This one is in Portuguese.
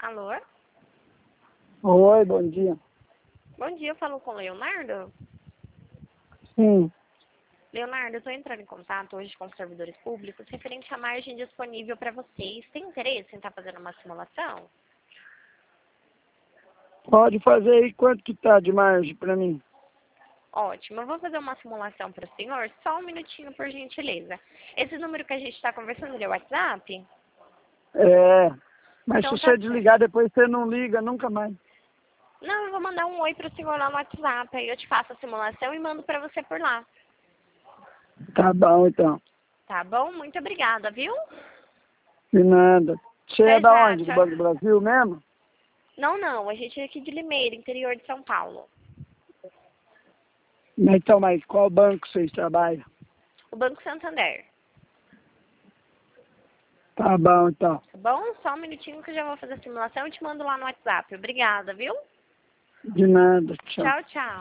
Alô? Oi, bom dia. Bom dia, eu falo com o Leonardo. Sim, Leonardo, eu estou entrando em contato hoje com os servidores públicos referente à margem disponível para vocês. Tem interesse em estar fazendo uma simulação? pode fazer aí quanto que tá de margem para mim. Ótimo, eu vou fazer uma simulação para o senhor, só um minutinho, por gentileza. Esse número que a gente está conversando, ele é o WhatsApp? É, mas Então se tá você certo. desligar depois você não liga nunca mais. Não, eu vou mandar um oi para o senhor lá no WhatsApp, aí eu te faço a simulação e mando para você por lá. Tá bom então. Tá bom? Muito obrigada, viu? De nada. Você é Até da já, onde? Do tchau. Banco do Brasil mesmo? Não, a gente é aqui de Limeira, interior de São Paulo. Então, mas qual banco vocês trabalham? O Banco Santander. Tá bom então. Tá bom? Só um minutinho que eu já vou fazer a simulação e te mando lá no WhatsApp. Obrigada, viu? De nada. Tchau. Tchau, tchau.